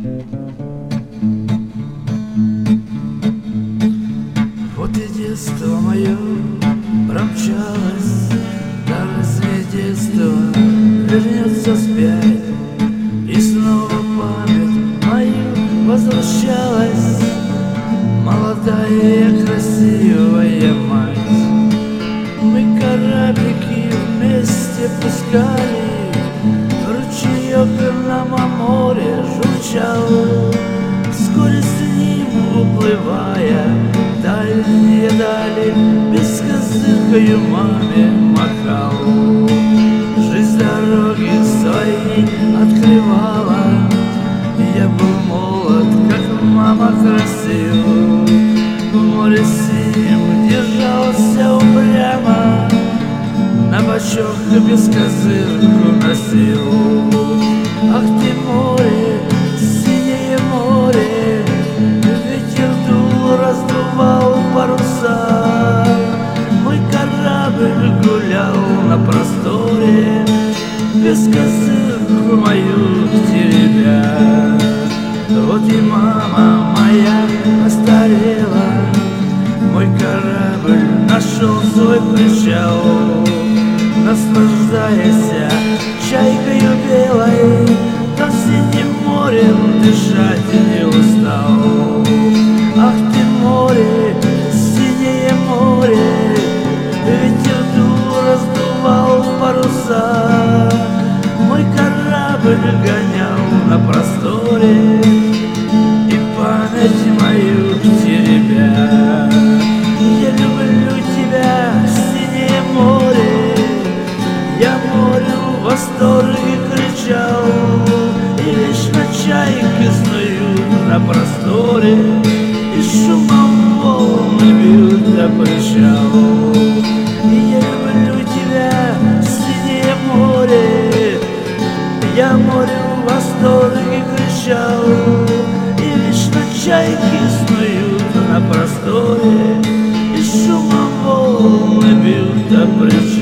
Вот и детство мое промчалось, да разве детство вернется вспять? И снова память мою возвращалась, молодая красивая мать. Мы кораблики вместе пускали, ручеек нам о море журчал. Вскоре с ним уплывая дальние дали, бескозыркою маме махал. Жизнь дороги свои открывала, я был молод, как мама красив. В море синем держался упрямо, на бочок бескозырку носил. Ах ты море, синее море, ветер дул, раздувал паруса. Мой корабль гулял на просторе, бескозырку мою теребя. Вот и мама моя постарела, мой корабль нашел свой причал. Наслаждаясь чайкою белой, там синим морем дышать не устал. Ах ты море, синее море, ветер дул, раздувал паруса. Мой корабль гонял на просторе, и память мою теребя. Я люблю тебя, синее море, я морю в восторге кричал. И лишь на чайке снуют на просторе, и шумом волны бьют о причал. Я люблю тебя, синее море, я морю в восторге кричал. И лишь на чайке снуют на просторе, и шумом волны бьют о причал.